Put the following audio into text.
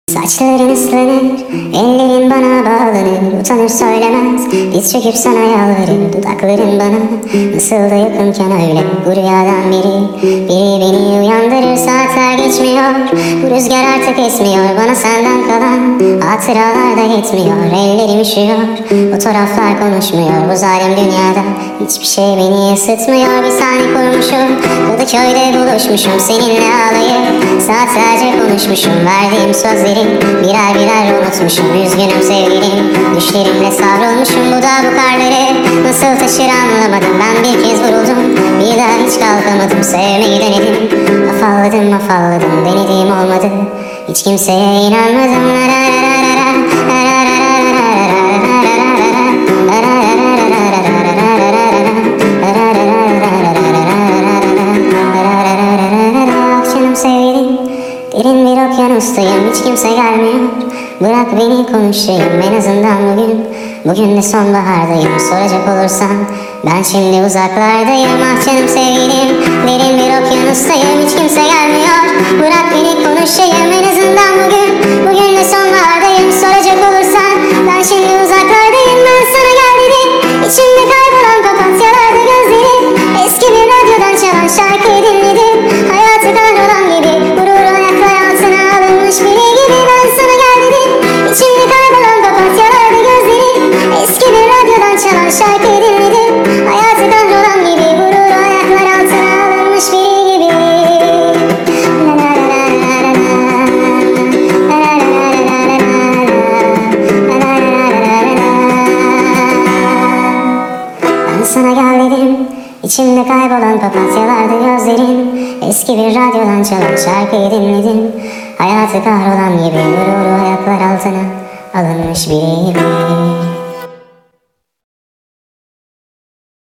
Saçların ıslanır, ellerin bana bağlanır. Utanır söylemez, diz çöküp sana yalvarır. Dudakların bana nasıl da yakınken öyle. Bu rüyadan biri beni uyandırır. Saatler geçmiyor, bu rüzgar artık esmiyor. Bana senden kalan hatıralar da yetmiyor. Ellerim üşüyor, fotoğraflar konuşmuyor. Bu zalim dünyada hiçbir şey beni ısıtmıyor. Bir sahne kurmuşum, Kadıköy'de buluşmuşum. Seninle ağlayıp saatlerce konuşmuşum. Verdiğim sözleri birer birer unutmuşum. Üzgünüm sevgilim, düşlerimle savrulmuşum. Bu da bu karları nasıl taşır anlamadım. Ben bir kez vuruldum, bir daha hiç kalkamadım. Sevmeyi denedim, afalladım, denediğim olmadı. Hiç kimseye inanmadım. Canım sevgilim, derin bir okyanustayım, hiç kimse gelmiyor. Bırak beni konuşayım en azından bugün de sonbahardayım. Soracak olursan ben şimdi uzaklardayım. Ah canım sevgilim, derin bir okyanustayım, hiç kimse gelmiyor. Bırak beni konuşayım en azından bugün de sonbahardayım. Soracak olursan ben şimdi uzaklardayım. Ben sana gel dedim, içimde kaybolan papatyalarda gözlerim. Eski bir radyodan çalan şarkıyı dinledim. Hayatı kahrolan gibi, gurur ayaklar altına alınmış biri gibi. Ben sana gel dedim, içimde kaybolan papatyalarda gözlerim. Eski bir radyodan çalan şarkıyı dinledim. Hayatı kahrolan gibi, gurur ayaklar altına alınmış biri gibi. Ben sana gel dedim, İçimde kaybolan papatyalarda gözlerin. Eski bir radyodan çalan şarkıyı dinledim. Hayatı kahrolan gibi, gururu ayaklar altına alınmış biri gibi.